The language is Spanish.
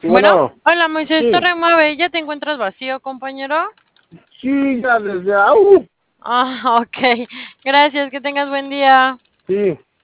Bueno, Bueno, hola Moisés, sí, Torre Mueve, ¿ya te encuentras vacío, compañero? sí, ya desde Ah, ok, gracias, que tengas buen día. sí.